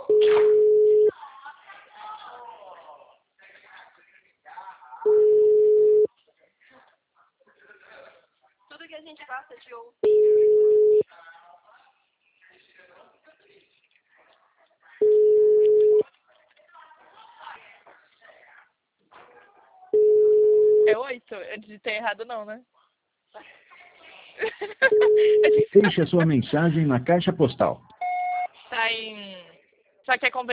Tudo que a gente gosta de ouvir. É 8. Eu digitei errado não, né? Deixe a sua mensagem na caixa postal. Tá em... Só que é